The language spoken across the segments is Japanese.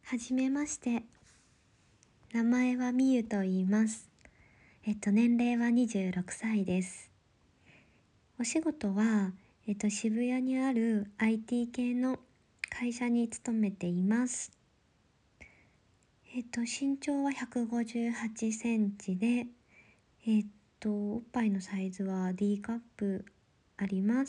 はじめまして。名前はみゆと言います。年齢は26歳です。お仕事は、渋谷にある IT 系の会社に勤めています。身長は158センチで、おっぱいのサイズは D カップあります。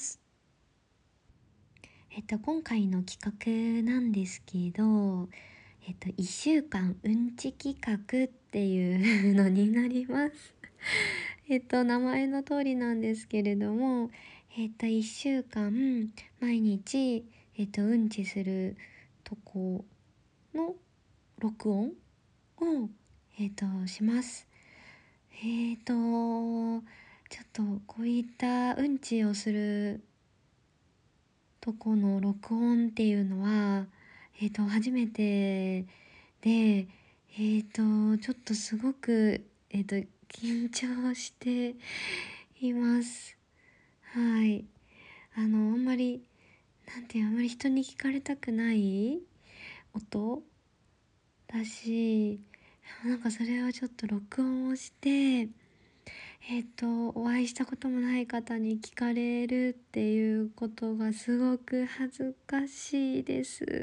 今回の企画なんですけど、1週間うんち企画っていうのになります。名前の通りなんですけれども、1週間毎日、うんちするとこの録音を、します。ちょっとこういったうんちをするとこの録音っていうのは、初めてで、ちょっとすごく、緊張しています。はい。あんまり、あんまり人に聞かれたくない音だし、それをちょっと録音をして、お会いしたこともない方に聞かれるっていうことがすごく恥ずかしいです。で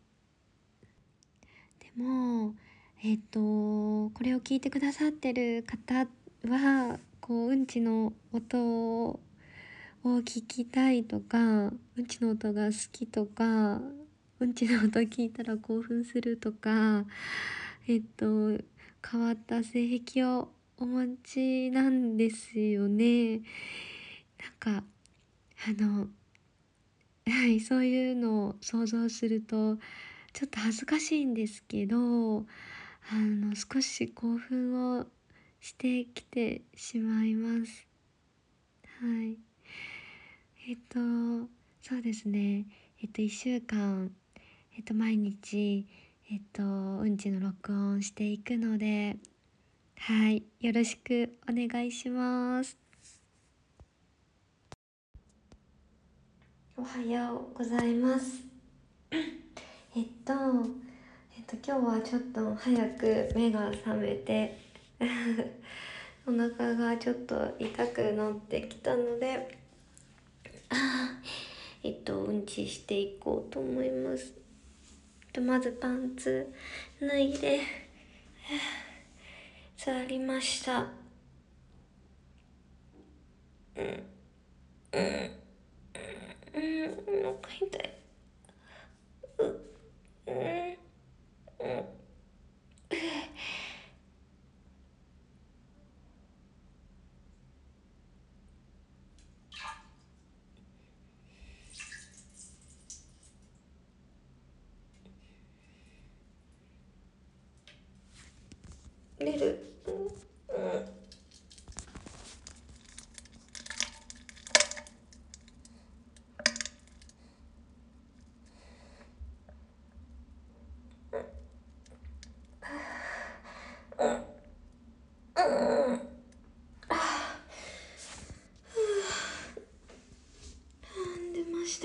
も、これを聞いてくださってる方は、うんちの音を聞きたいとか、うんちの音が好きとか、うんちの音聞いたら興奮するとか、変わった性癖をお持ちなんですよね。はい、そういうのを想像するとちょっと恥ずかしいんですけど、少し興奮をしてきてしまいます。はい。そうですね。1週間、毎日、うんちの録音していくので、はい、よろしくお願いします。おはようございます。今日はちょっと早く目が覚めてお腹がちょっと痛くなってきたので、うんちしていこうと思います。まずパンツ脱いで座りました。お腹痛い。出る。出ました。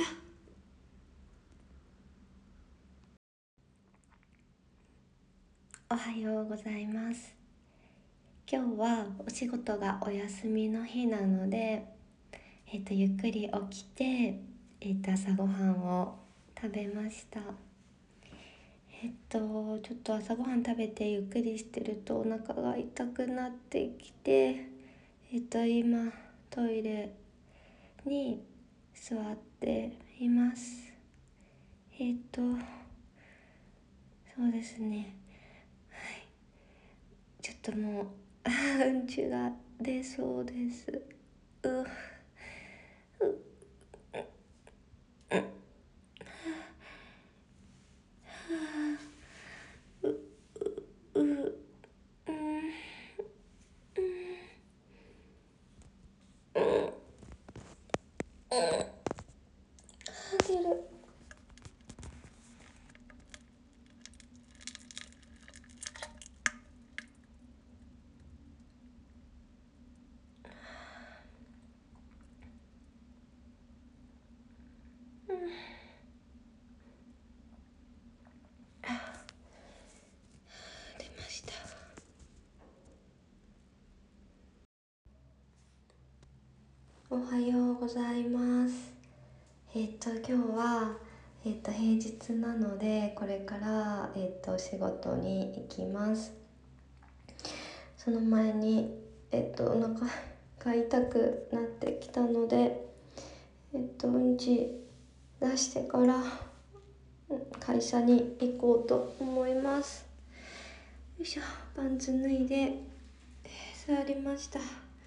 おはようございます。今日はお仕事がお休みの日なので、ゆっくり起きて、朝ごはんを食べました。ちょっと朝ごはん食べてゆっくりしてるとお腹が痛くなってきて、今トイレに座っています。そうですね。ちょっともううんちが出そうです。出る。 おはようございます。今日は、平日なのでこれから、仕事に行きます。その前に、お腹が痛くなってきたので、うんち出してから会社に行こうと思います。よいしょ、パンツ脱いで、座りました。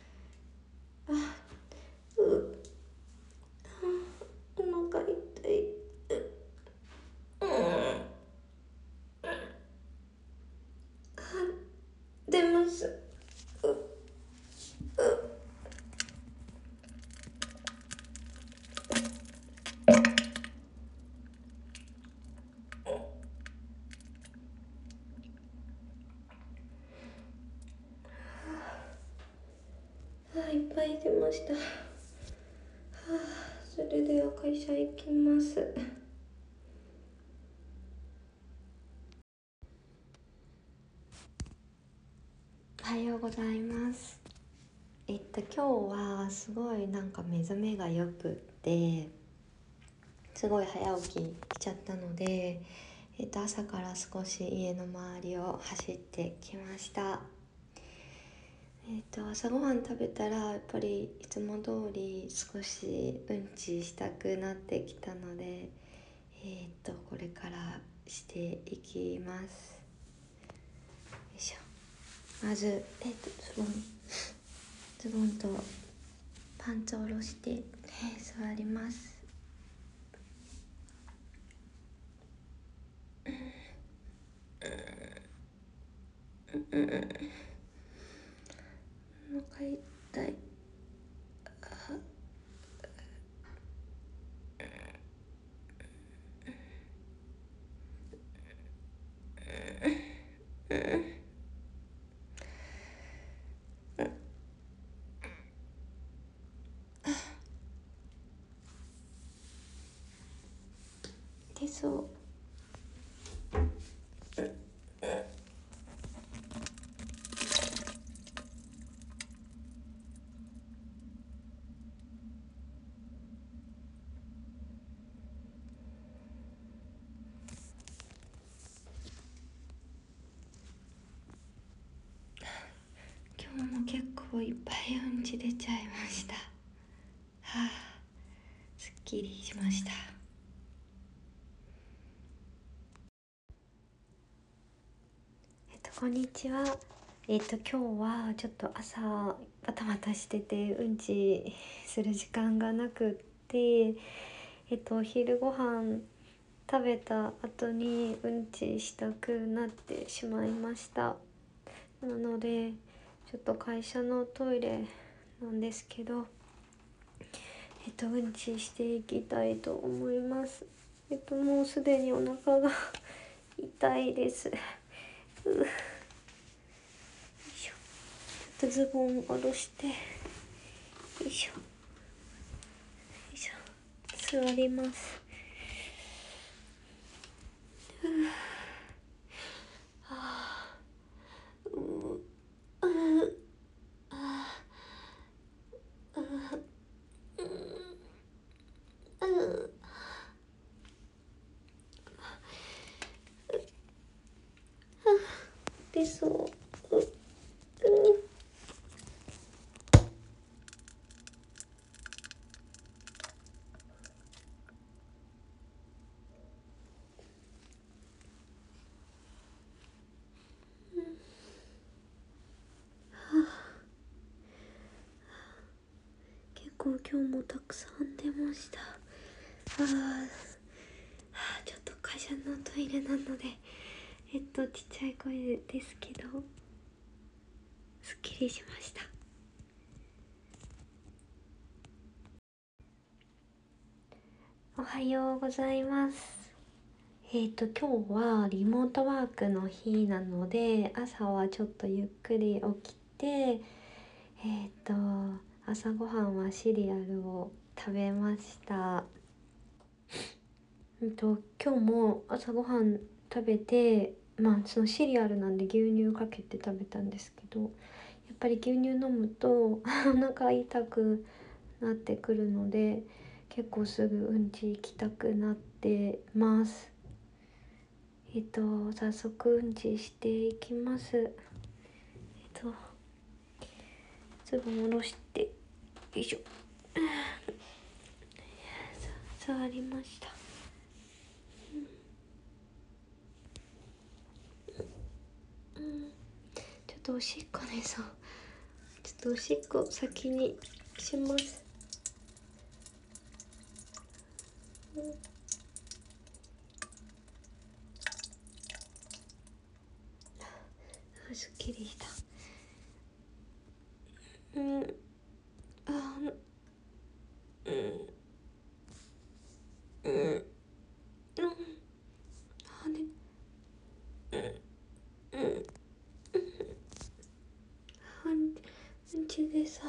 お腹痛い。出ます。いっぱい出ました。それでは会社行きます。おはようございます。今日はすごい目覚めがよくってすごい早起きしちゃったので、朝から少し家の周りを走ってきました。朝ごはん食べたらやっぱりいつも通り少しうんちしたくなってきたので、これからしていきます。よいしょ。まず、ズボンとパンツを下ろして、座ります。お腹痛い。出そう。今日も結構いっぱいうんち出ちゃいました。すっきりしました。こんにちは。今日はちょっと朝バタバタしててうんちする時間がなくって、お昼ご飯食べた後にうんちしたくなってしまいました。なのでちょっと会社のトイレなんですけど、うんちしていきたいと思います。もうすでにお腹が痛いです。ちょっとズボン下ろして、よいしょよいしょ、座ります。出そう。結構今日もたくさん出ました。ちょっと会社のトイレなのでちっちゃい声ですけどすっきりしました。おはようございます。今日はリモートワークの日なので朝はちょっとゆっくり起きて、朝ごはんはシリアルを食べました。今日も朝ごはん食べて、そのシリアルなんで牛乳かけて食べたんですけど、やっぱり牛乳飲むとお腹痛くなってくるので、結構すぐうんち行きたくなってます。早速うんちしていきます。ズボン下ろして、よいしょ。座りました。ちょっとおしっこね、そう。ちょっとおしっこ先にします。すっきりした。うんちでさ、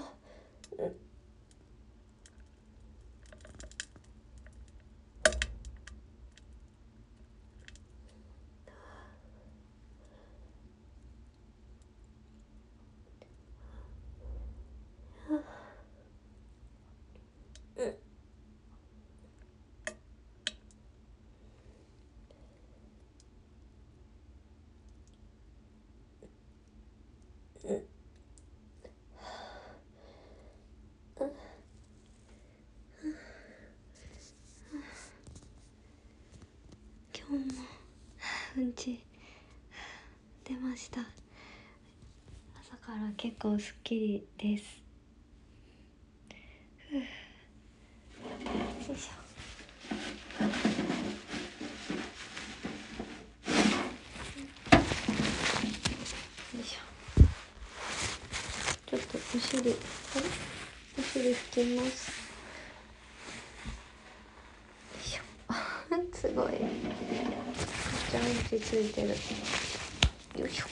今日もうんち出ました。朝から結構すっきりです。よいしょ。よいしょ。ちょっとお尻拭きます。よいしょ。すごい。めっちゃうんちついてる。よいしょ。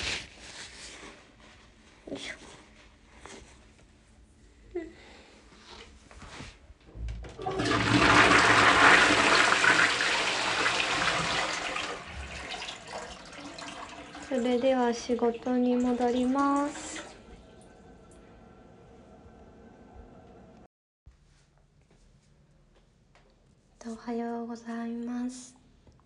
よいしょ。それでは仕事に戻ります。おはようございます。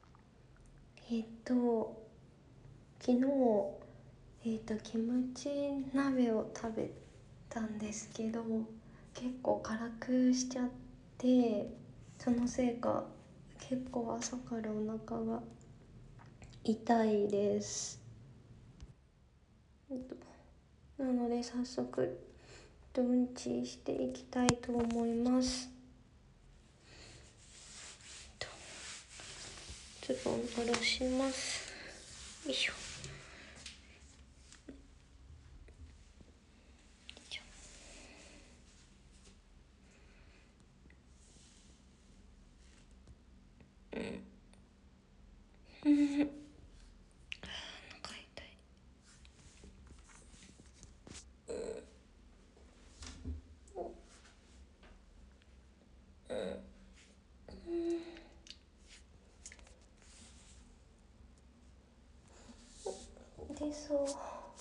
昨日キムチ鍋を食べたんですけど、結構辛くしちゃって、そのせいか結構朝からお腹が痛いです。なので早速うんちしていきたいと思います。ズボン下ろします。よいしょ。お腹痛い。出そう。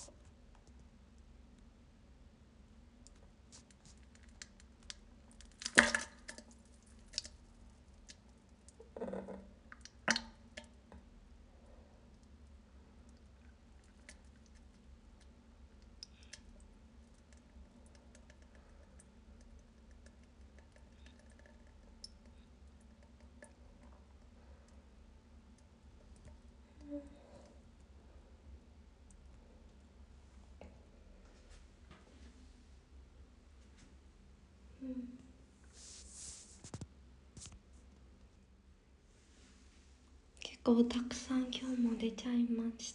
結構たくさん今日も出ちゃいました。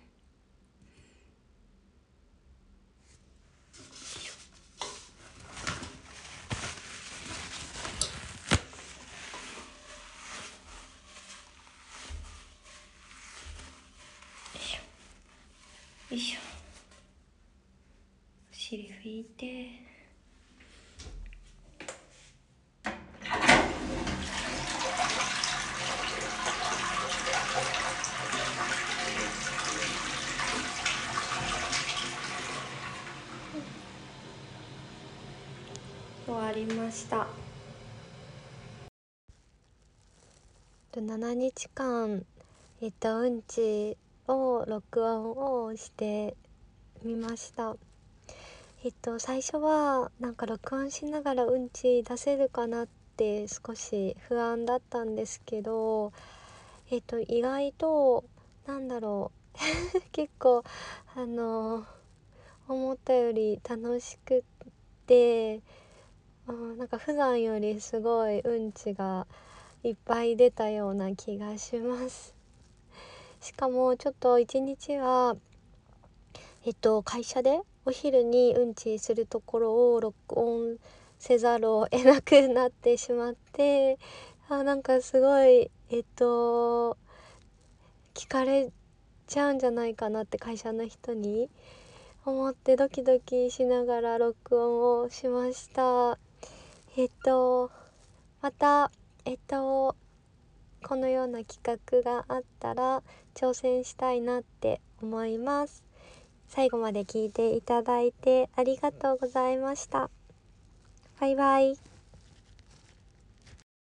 よいしょ。お尻拭いて、終わりいました。7日間、うんちを録音をしてみました。最初はなんか録音しながらうんち出せるかなって少し不安だったんですけど、意外となんだろう結構思ったより楽しくって、なんか普段よりすごいうんちがいっぱい出たような気がします。しかもちょっと一日は会社でお昼にうんちするところを録音せざるを得なくなってしまって、なんかすごい聞かれちゃうんじゃないかなって会社の人に思ってドキドキしながら録音をしました。またこのような企画があったら挑戦したいなって思います。最後まで聞いていただいてありがとうございました。バイバイ。